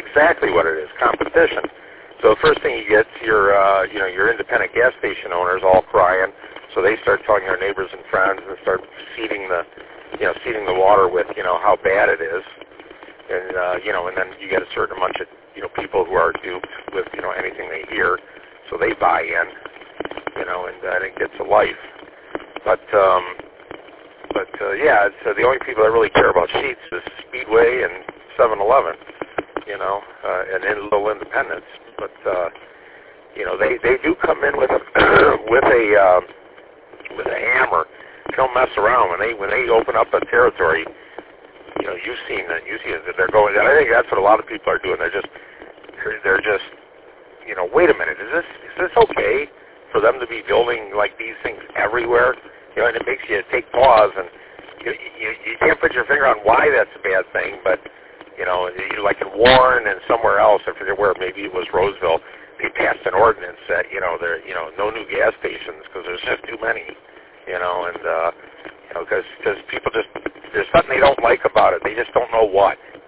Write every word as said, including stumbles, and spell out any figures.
exactly what it is, competition. So the first thing you get, your, uh, you know, your independent gas station owners all crying. So they start telling their neighbors and friends and start seeding the, you know, seeding the water with, you know, how bad it is. And, uh, you know, and then you get a certain bunch of, you know, people who are duped with, you know, anything they hear. So they buy in, you know, and uh, it gets a life. But, um, but uh, yeah, it's, uh, the only people that really care about Sheetz is Speedway and seven eleven, you know, uh, and in little independents. But, uh, you know, they, they do come in with a, with a, uh, with a hammer. They don't mess around. When they, when they open up a territory, you know, you've seen that. You've seen that they're going. I think that's what a lot of people are doing. They're just, they're just, you know, wait a minute. Is this, is this okay for them to be building like these things everywhere? You know, and it makes you take pause, and you, you, you can't put your finger on why that's a bad thing. But you know, you, like in Warren and somewhere else, I forget where. Maybe it was Roseville. They passed an ordinance that you know there, you know, no new gas stations because there's just too many. You know, and uh, you know, because because people just there's something they don't like about it. They just don't know what.